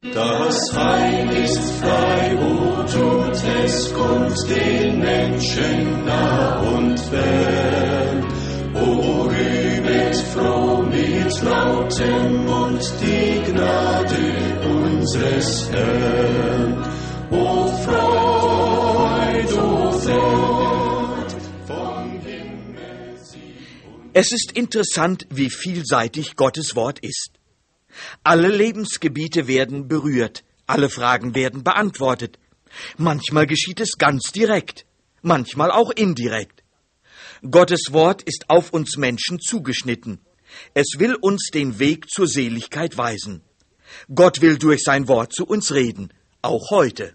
Das Heil ist frei, wo tut es kund den Menschen nah und fern. O rühmet froh mit lautem Mund die Gnade unseres Herrn. O Freud, vom Himmel sie. Es ist interessant, wie vielseitig Gottes Wort ist. Alle Lebensgebiete werden berührt, alle Fragen werden beantwortet. Manchmal geschieht es ganz direkt, manchmal auch indirekt. Gottes Wort ist auf uns Menschen zugeschnitten. Es will uns den Weg zur Seligkeit weisen. Gott will durch sein Wort zu uns reden, auch heute.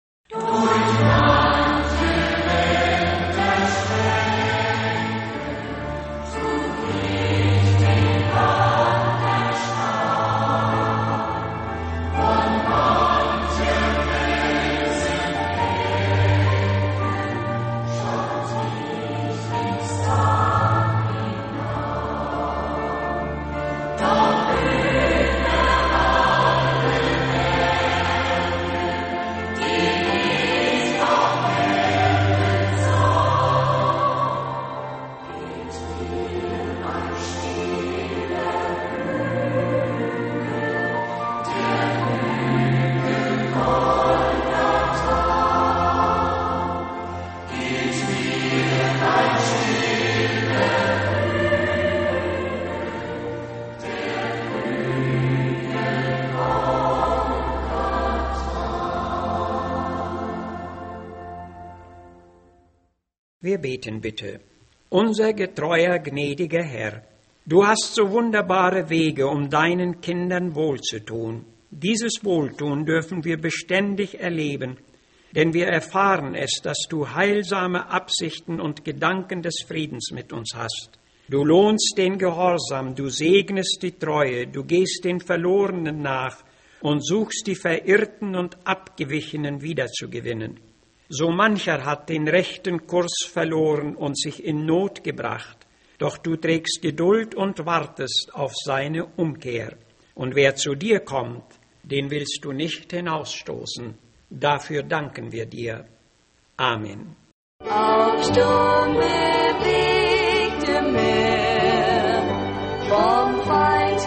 Wir beten bitte. Unser getreuer, gnädiger Herr, du hast so wunderbare Wege, um deinen Kindern wohlzutun. Dieses Wohltun dürfen wir beständig erleben, denn wir erfahren es, dass du heilsame Absichten und Gedanken des Friedens mit uns hast. Du lohnst den Gehorsam, du segnest die Treue, du gehst den Verlorenen nach und suchst die Verirrten und Abgewichenen wiederzugewinnen. So mancher hat den rechten Kurs verloren und sich in Not gebracht, doch du trägst Geduld und wartest auf seine Umkehr. Und wer zu dir kommt, den willst du nicht hinausstoßen. Dafür danken wir dir. Amen. Auf Sturm bewegte Meer, vom Feind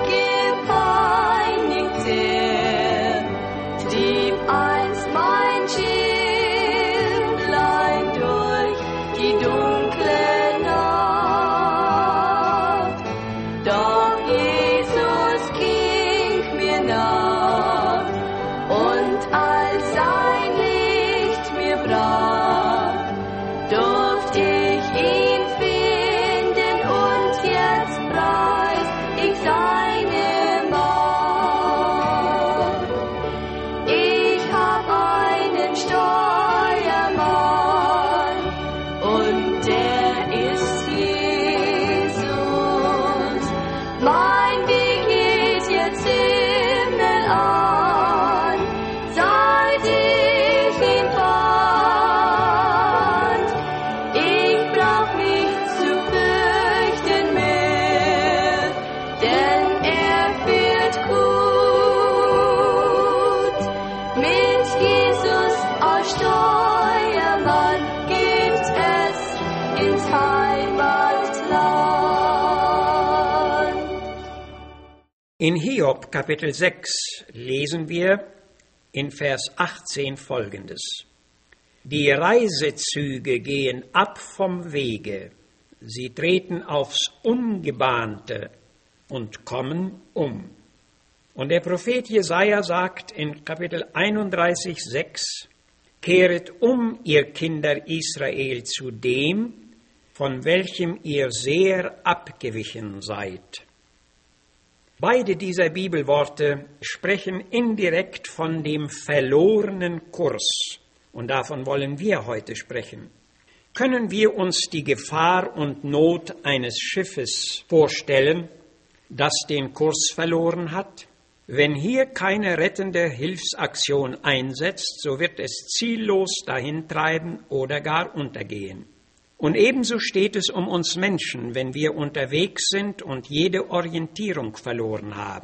gepeinigt er, trieb einst mein Schildlein durch die dunkle Nacht. Doch Jesus ging mir nach, und als sein Licht mir brach, durfte ich ihn finden, und jetzt preis ich seine Macht. Ich hab einen Steuermann, und der ist Jesus. Mein Weg geht jetzt Himmel an, seit ich ihn fand. Ich brauch nicht zu fürchten mehr, denn er führt gut. Mit Jesus als Steuermann geht es ins Heimatland. In Hiob Kapitel 6 lesen wir in Vers 18 Folgendes. Die Reisezüge gehen ab vom Wege, sie treten aufs Ungebahnte und kommen um. Und der Prophet Jesaja sagt in Kapitel 31, 6, kehret um, ihr Kinder Israel, zu dem, von welchem ihr sehr abgewichen seid. Beide dieser Bibelworte sprechen indirekt von dem verlorenen Kurs, und davon wollen wir heute sprechen. Können wir uns die Gefahr und Not eines Schiffes vorstellen, das den Kurs verloren hat? Wenn hier keine rettende Hilfsaktion einsetzt, so wird es ziellos dahintreiben oder gar untergehen. Und ebenso steht es um uns Menschen, wenn wir unterwegs sind und jede Orientierung verloren haben.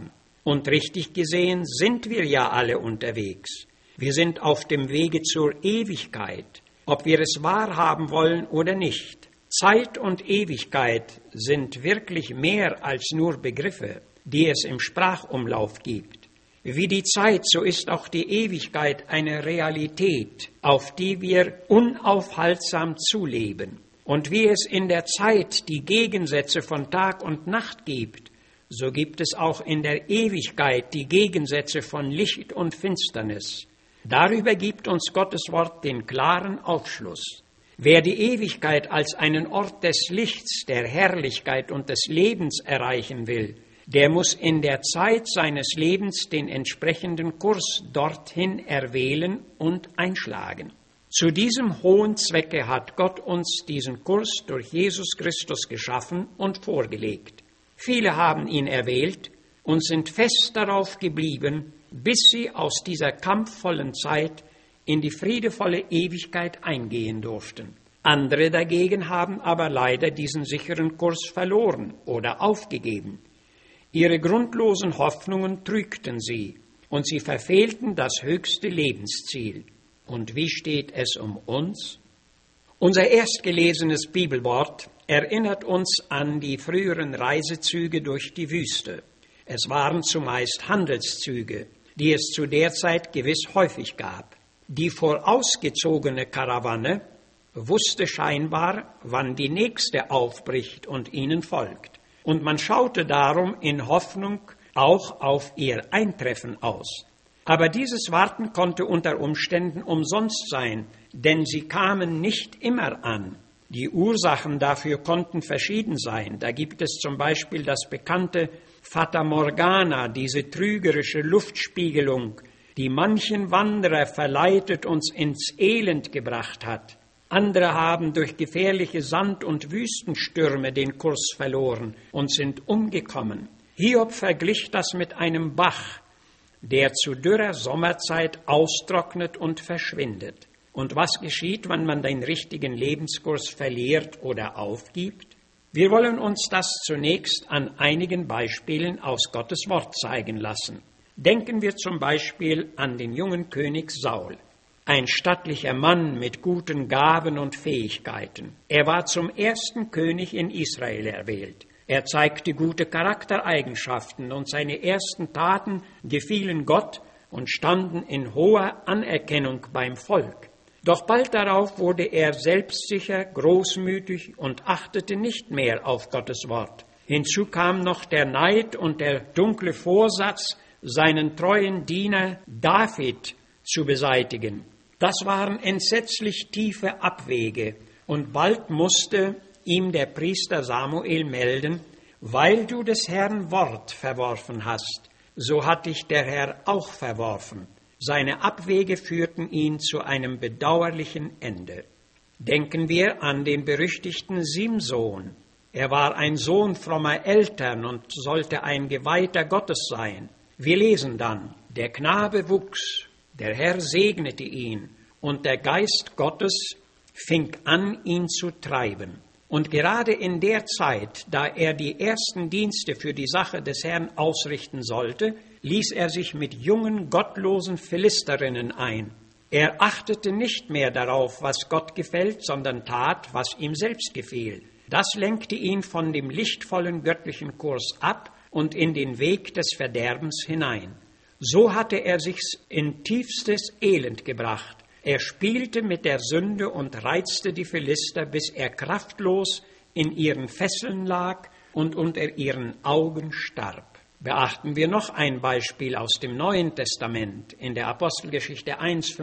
Und richtig gesehen sind wir ja alle unterwegs. Wir sind auf dem Wege zur Ewigkeit, ob wir es wahrhaben wollen oder nicht. Zeit und Ewigkeit sind wirklich mehr als nur Begriffe, die es im Sprachumlauf gibt. Wie die Zeit, so ist auch die Ewigkeit eine Realität, auf die wir unaufhaltsam zuleben. Und wie es in der Zeit die Gegensätze von Tag und Nacht gibt, so gibt es auch in der Ewigkeit die Gegensätze von Licht und Finsternis. Darüber gibt uns Gottes Wort den klaren Aufschluss. Wer die Ewigkeit als einen Ort des Lichts, der Herrlichkeit und des Lebens erreichen will, der muss in der Zeit seines Lebens den entsprechenden Kurs dorthin erwählen und einschlagen. Zu diesem hohen Zwecke hat Gott uns diesen Kurs durch Jesus Christus geschaffen und vorgelegt. Viele haben ihn erwählt und sind fest darauf geblieben, bis sie aus dieser kampfvollen Zeit in die friedevolle Ewigkeit eingehen durften. Andere dagegen haben aber leider diesen sicheren Kurs verloren oder aufgegeben. Ihre grundlosen Hoffnungen trügten sie und sie verfehlten das höchste Lebensziel. Und wie steht es um uns? Unser erstgelesenes Bibelwort erinnert uns an die früheren Reisezüge durch die Wüste. Es waren zumeist Handelszüge, die es zu der Zeit gewiss häufig gab. Die vorausgezogene Karawane wusste scheinbar, wann die nächste aufbricht und ihnen folgt. Und man schaute darum in Hoffnung auch auf ihr Eintreffen aus. Aber dieses Warten konnte unter Umständen umsonst sein, denn sie kamen nicht immer an. Die Ursachen dafür konnten verschieden sein. Da gibt es zum Beispiel das bekannte Fata Morgana, diese trügerische Luftspiegelung, die manchen Wanderer verleitet und ins Elend gebracht hat. Andere haben durch gefährliche Sand- und Wüstenstürme den Kurs verloren und sind umgekommen. Hiob verglich das mit einem Bach, der zu dürrer Sommerzeit austrocknet und verschwindet. Und was geschieht, wenn man den richtigen Lebenskurs verliert oder aufgibt? Wir wollen uns das zunächst an einigen Beispielen aus Gottes Wort zeigen lassen. Denken wir zum Beispiel an den jungen König Saul. Ein stattlicher Mann mit guten Gaben und Fähigkeiten. Er war zum ersten König in Israel erwählt. Er zeigte gute Charaktereigenschaften und seine ersten Taten gefielen Gott und standen in hoher Anerkennung beim Volk. Doch bald darauf wurde er selbstsicher, großmütig und achtete nicht mehr auf Gottes Wort. Hinzu kam noch der Neid und der dunkle Vorsatz, seinen treuen Diener David zu beseitigen. Das waren entsetzlich tiefe Abwege und bald musste ihm der Priester Samuel melden, weil du des Herrn Wort verworfen hast, so hat dich der Herr auch verworfen. Seine Abwege führten ihn zu einem bedauerlichen Ende. Denken wir an den berüchtigten Simson. Er war ein Sohn frommer Eltern und sollte ein Geweihter Gottes sein. Wir lesen dann, der Knabe wuchs, der Herr segnete ihn und der Geist Gottes fing an, ihn zu treiben. Und gerade in der Zeit, da er die ersten Dienste für die Sache des Herrn ausrichten sollte, ließ er sich mit jungen, gottlosen Philisterinnen ein. Er achtete nicht mehr darauf, was Gott gefällt, sondern tat, was ihm selbst gefiel. Das lenkte ihn von dem lichtvollen göttlichen Kurs ab und in den Weg des Verderbens hinein. So hatte er sich in tiefstes Elend gebracht. Er spielte mit der Sünde und reizte die Philister, bis er kraftlos in ihren Fesseln lag und unter ihren Augen starb. Beachten wir noch ein Beispiel aus dem Neuen Testament. In der Apostelgeschichte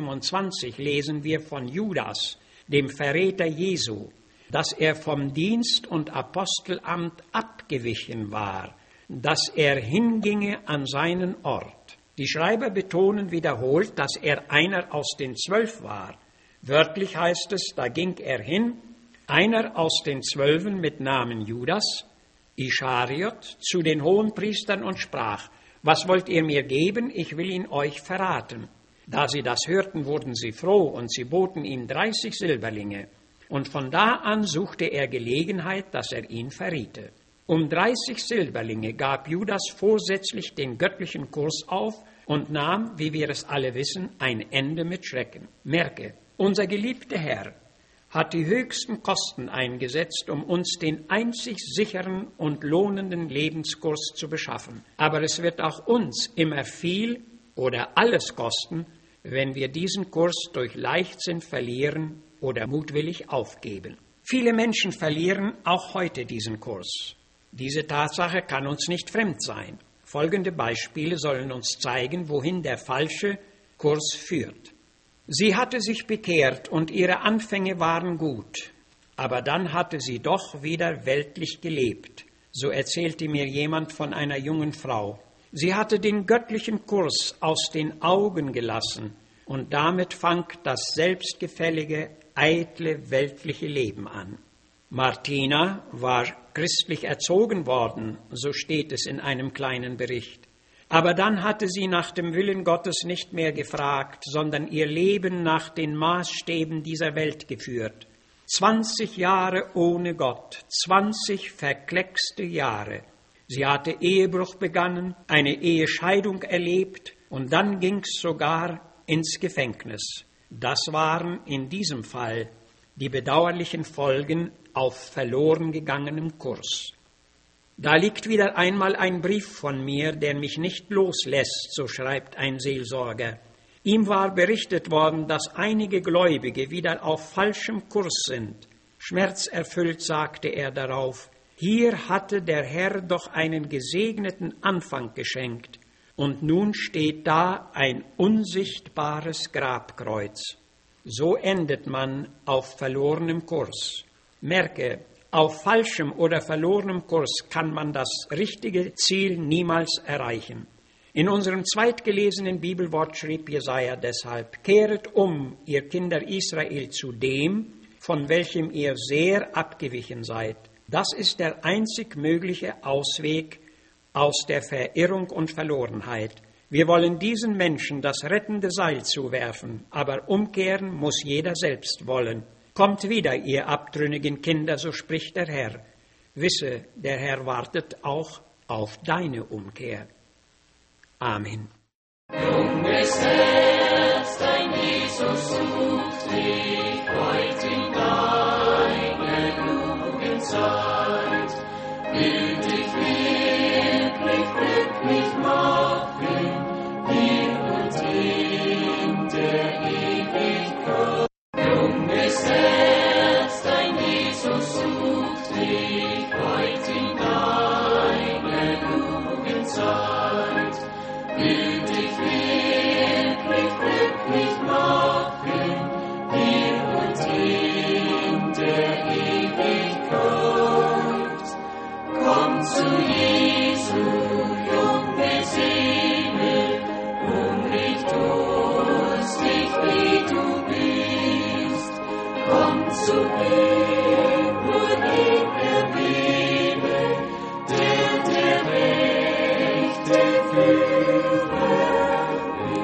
1,25 lesen wir von Judas, dem Verräter Jesu, dass er vom Dienst und Apostelamt abgewichen war, dass er hinginge an seinen Ort. Die Schreiber betonen wiederholt, dass er einer aus den 12 war. Wörtlich heißt es, da ging er hin, einer aus den 12 mit Namen Judas, Ischariot, zu den Hohenpriestern und sprach, was wollt ihr mir geben? Ich will ihn euch verraten. Da sie das hörten, wurden sie froh und sie boten ihm 30 Silberlinge. Und von da an suchte er Gelegenheit, dass er ihn verriete. Um 30 Silberlinge gab Judas vorsätzlich den göttlichen Kurs auf und nahm, wie wir es alle wissen, ein Ende mit Schrecken. Merke, unser geliebter Herr hat die höchsten Kosten eingesetzt, um uns den einzig sicheren und lohnenden Lebenskurs zu beschaffen. Aber es wird auch uns immer viel oder alles kosten, wenn wir diesen Kurs durch Leichtsinn verlieren oder mutwillig aufgeben. Viele Menschen verlieren auch heute diesen Kurs. Diese Tatsache kann uns nicht fremd sein. Folgende Beispiele sollen uns zeigen, wohin der falsche Kurs führt. Sie hatte sich bekehrt und ihre Anfänge waren gut, aber dann hatte sie doch wieder weltlich gelebt. So erzählte mir jemand von einer jungen Frau. Sie hatte den göttlichen Kurs aus den Augen gelassen und damit fang das selbstgefällige, eitle, weltliche Leben an. Martina war christlich erzogen worden, so steht es in einem kleinen Bericht. Aber dann hatte sie nach dem Willen Gottes nicht mehr gefragt, sondern ihr Leben nach den Maßstäben dieser Welt geführt. 20 Jahre ohne Gott, 20 verkleckste Jahre. Sie hatte Ehebruch begangen, eine Ehescheidung erlebt und dann ging's sogar ins Gefängnis. Das waren in diesem Fall die bedauerlichen Folgen auf verloren gegangenem Kurs. Da liegt wieder einmal ein Brief von mir, der mich nicht loslässt, so schreibt ein Seelsorger. Ihm war berichtet worden, dass einige Gläubige wieder auf falschem Kurs sind. Schmerzerfüllt sagte er darauf, hier hatte der Herr doch einen gesegneten Anfang geschenkt, und nun steht da ein unsichtbares Grabkreuz. So endet man auf verlorenem Kurs. Merke, auf falschem oder verlorenem Kurs kann man das richtige Ziel niemals erreichen. In unserem zweitgelesenen Bibelwort schrieb Jesaja deshalb, kehret um, ihr Kinder Israel, zu dem, von welchem ihr sehr abgewichen seid. Das ist der einzig mögliche Ausweg aus der Verirrung und Verlorenheit. Wir wollen diesen Menschen das rettende Seil zuwerfen, aber umkehren muss jeder selbst wollen. Kommt wieder, ihr abtrünnigen Kinder, so spricht der Herr. Wisse, der Herr wartet auch auf deine Umkehr. Amen. Junges Herz, dein Jesus sucht dich heut in deiner Jugendzeit. Will dich wirklich glücklich machen, hier und in der Ewigkeit. Junges Herz, dein Jesus sucht dich heut in deiner Jugendzeit. Will dich wirklich glücklich machen, hier und in der Ewigkeit. Komm zu Jesu, junge Seele, hungrig, durstig wie du bist. Komm zu ihm, nur ihn erwähle, der rechte Führer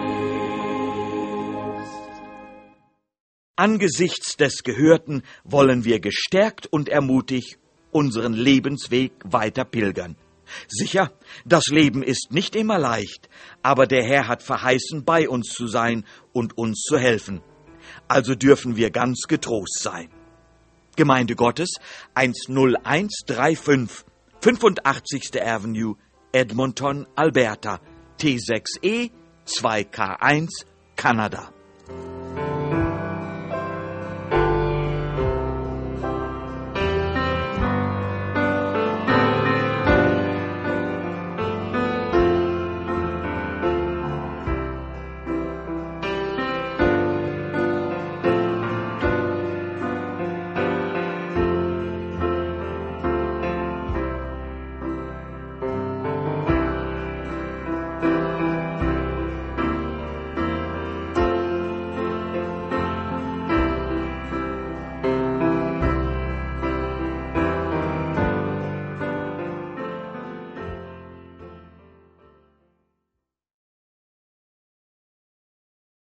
ist. Angesichts des Gehörten wollen wir gestärkt und ermutigt unseren Lebensweg weiter pilgern. Sicher, das Leben ist nicht immer leicht, aber der Herr hat verheißen, bei uns zu sein und uns zu helfen. Also dürfen wir ganz getrost sein. Gemeinde Gottes 10135, 85. Avenue, Edmonton, Alberta, T6E 2K1, Kanada.